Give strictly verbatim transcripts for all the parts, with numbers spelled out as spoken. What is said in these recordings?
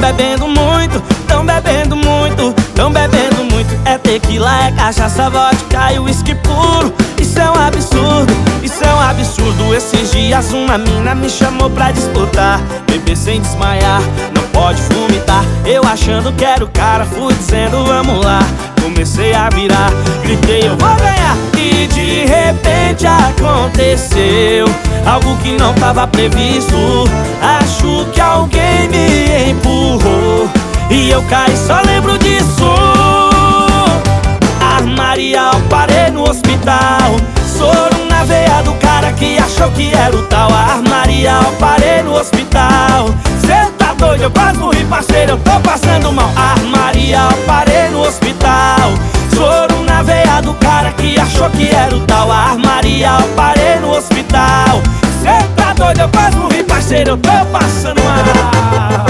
bebendo muito, tão bebendo muito, tão bebendo muito. É tequila, é cachaça, vodka e uísque puro. Isso é um absurdo, isso é um absurdo. Esses dias uma mina me chamou pra disputar, beber sem desmaiar, não pode vomitar. Eu achando que era o cara, fui dizendo vamos lá. Comecei a virar, gritei eu vou ganhar. E de repente aconteceu algo que não tava previsto. Acho que alguém me empurrou e eu caí, só lembro disso. Armaria, eu parei no hospital. Soro na veia do cara que achou que era o tal. Armaria, eu parei no hospital. Cê tá doido, eu quase morri, parceiro, eu tô passando mal. Armaria, eu parei no hospital. Soro na veia do cara que achou que era o tal. Armaria, eu parei no hospital. Cê tá doido, eu quase morri, parceiro, eu tô passando mal.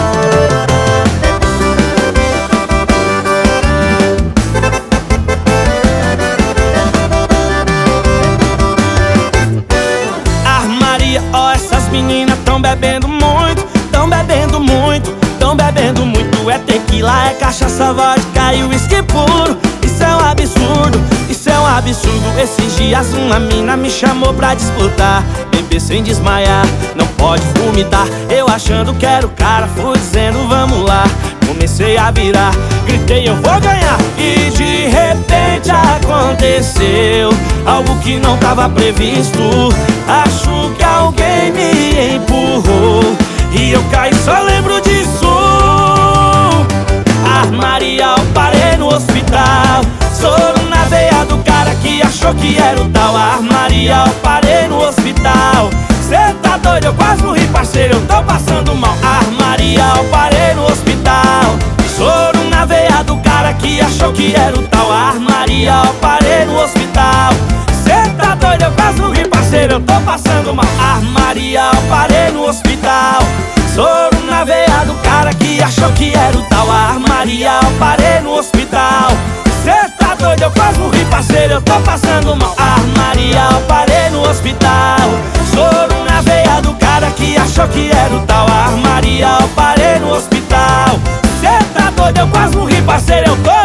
Ó, essas meninas tão bebendo muito, tão bebendo muito, tão bebendo muito. É tequila, é cachaça, vodka e uísque puro. Isso é um absurdo, isso é um absurdo. Esses dias uma mina me chamou pra disputar, beber sem desmaiar, não pode vomitar. Eu achando que era o cara, fui dizendo vamos lá. Comecei a virar, gritei eu vou ganhar. E de repente aconteceu algo que não tava previsto. Acho que alguém me empurrou e eu caí, só lembro disso. Armaria, eu parei no hospital. Soro na veia do cara que achou que era o tal. Armaria, eu parei no hospital. Cê tá doido, eu quase morri, parceiro, eu tô passando mal. Armaria, eu parei no hospital. Soro na veia do cara que achou que era o tal. Armaria, eu parei no hospital. Cê tá doido, eu quase morri, parceiro, eu tô passando mal. Armaria, eu parei no hospital. Soro na veia do cara que achou que era o tal. Armaria, eu parei no hospital. Cê tá doido, eu quase morri, parceiro, eu tô passando mal. Armaria, eu parei no hospital. Soro na veia do cara que achou que era o tal. Armaria, eu parei no hospital. Cê tá doido, eu quase morri, parceiro, eu tô